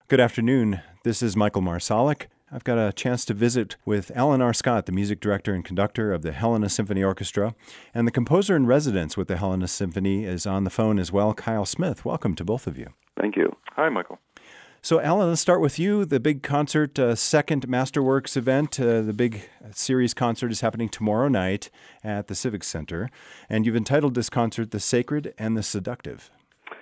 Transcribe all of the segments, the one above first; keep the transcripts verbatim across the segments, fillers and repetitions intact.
Good afternoon. This is Michael Marsalic. I've got a chance to visit with Alan R. Scott, the music director and conductor of the Helena Symphony Orchestra, and the composer in residence with the Helena Symphony is on the phone as well, Kyle Smith. Welcome to both of you. Thank you. Hi, Michael. So, Alan, let's start with you. The big concert, uh, second Masterworks event, uh, the big series concert is happening tomorrow night at the Civic Center, and you've entitled this concert "The Sacred and the Seductive."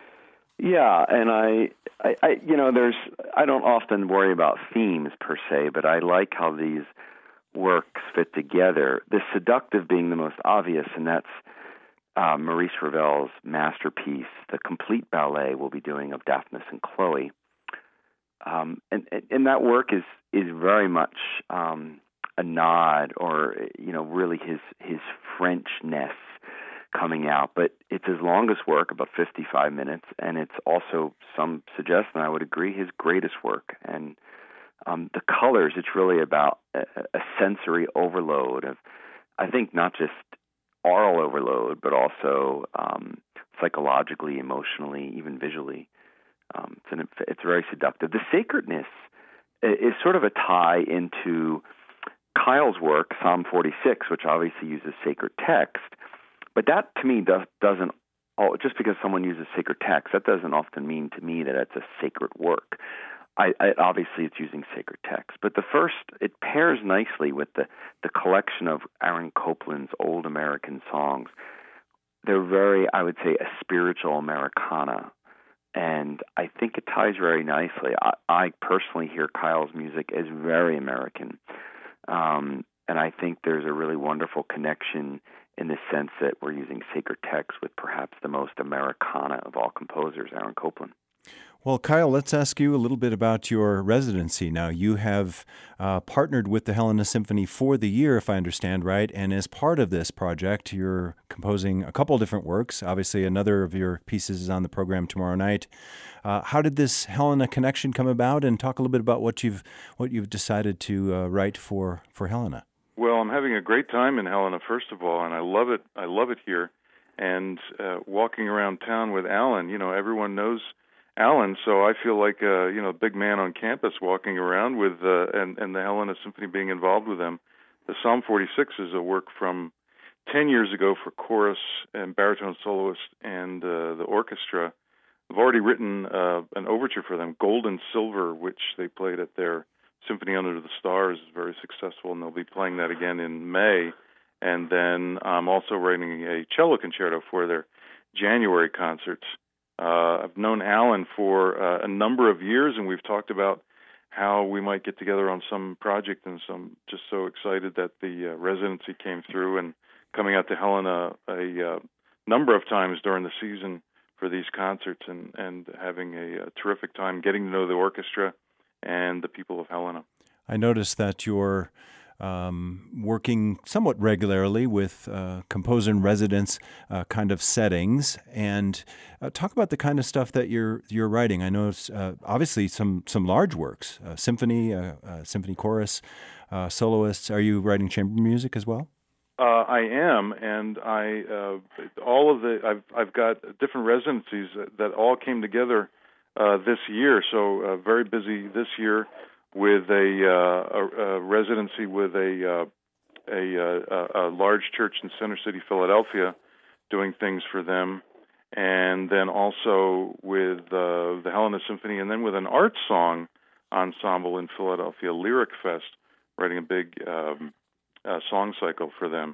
Yeah, and I, I, I, you know, there's, I don't often worry about themes per se, but I like how these works fit together. The seductive being the most obvious, and that's uh, Maurice Ravel's masterpiece, the complete ballet we'll be doing of Daphnis and Chloe. Um, and, and that work is is very much um, a nod, or you know, really his his Frenchness coming out. But it's his longest work, about fifty-five minutes, and it's also, some suggest, and I would agree, his greatest work. And um, the colors, it's really about a, a sensory overload of, I think, not just aural overload, but also um, psychologically, emotionally, even visually. Um, it's, an, it's very seductive. The sacredness is sort of a tie into Kyle's work, Psalm forty-six, which obviously uses sacred text. But that, to me, does, doesn't, oh, just because someone uses sacred text, that doesn't often mean to me that it's a sacred work. I, I, obviously, it's using sacred text. But the first, it pairs nicely with the, the collection of Aaron Copland's old American songs. They're very, I would say, a spiritual Americana. And I think it ties very nicely. I, I personally hear Kyle's music as very American. Um, and I think there's a really wonderful connection in the sense that we're using sacred text with perhaps the most Americana of all composers, Aaron Copland. Well, Kyle, let's ask you a little bit about your residency. Now, you have uh, partnered with the Helena Symphony for the year, if I understand right, and as part of this project, you're composing a couple different works. Obviously, another of your pieces is on the program tomorrow night. Uh, how did this Helena connection come about? And talk a little bit about what you've what you've decided to uh, write for for Helena. Well, I'm having a great time in Helena, first of all, and I love it. I love it here. And uh, walking around town with Alan, you know, everyone knows Alan, so I feel like a you know big man on campus walking around with uh, and and the Helena Symphony being involved with them. The Psalm forty-six is a work from ten years ago for chorus and baritone soloist and uh, the orchestra. I've already written uh, an overture for them, Gold and Silver, which they played at their Symphony Under the Stars, is very successful, and they'll be playing that again in May. And then I'm also writing a cello concerto for their January concerts. Uh, I've known Alan for uh, a number of years, and we've talked about how we might get together on some project, and so I'm just so excited that the uh, residency came through, and coming out to Helena a uh, number of times during the season for these concerts, and, and having a, a terrific time getting to know the orchestra and the people of Helena. I noticed that you're um, working somewhat regularly with uh, composer-in-residence uh, kind of settings, and uh, talk about the kind of stuff that you're you're writing. I know it's uh, obviously some some large works, uh, symphony, uh, uh, symphony chorus, uh, soloists. Are you writing chamber music as well? Uh, I am, and I uh, all of the I've I've got different residencies that, that all came together uh, this year. So uh, very busy this year with a, uh, a, a residency with a, uh, a, a a large church in Center City, Philadelphia, doing things for them, and then also with uh, the Helena Symphony, and then with an art song ensemble in Philadelphia, Lyric Fest, writing a big um, uh, song cycle for them.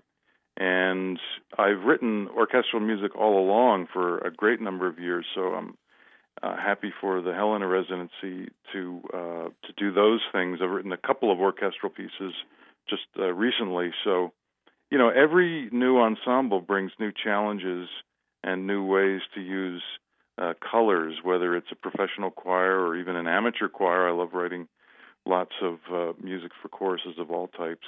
And I've written orchestral music all along for a great number of years, so I'm Uh, happy for the Helena residency to uh, to do those things. I've written a couple of orchestral pieces just uh, recently. So, you know, every new ensemble brings new challenges and new ways to use uh, colors, whether it's a professional choir or even an amateur choir. I love writing lots of uh, music for choruses of all types.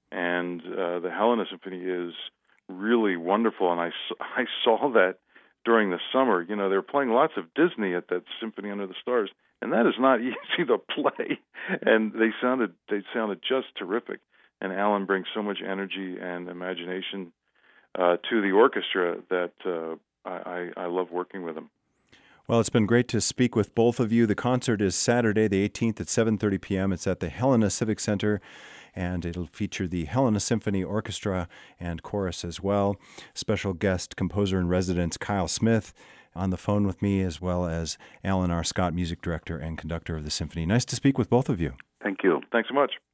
And uh, the Helena Symphony is really wonderful, and I, I saw that during the summer. You know, they were playing lots of Disney at that Symphony Under the Stars, and that is not easy to play. And they sounded they sounded just terrific. And Alan brings so much energy and imagination uh, to the orchestra that uh, I, I, I love working with him. Well, it's been great to speak with both of you. The concert is Saturday, the eighteenth at seven thirty p.m. It's at the Helena Civic Center, and it'll feature the Helena Symphony Orchestra and Chorus as well. Special guest composer in residence Kyle Smith on the phone with me, as well as Alan R. Scott, music director and conductor of the symphony. Nice to speak with both of you. Thank you. Thanks so much.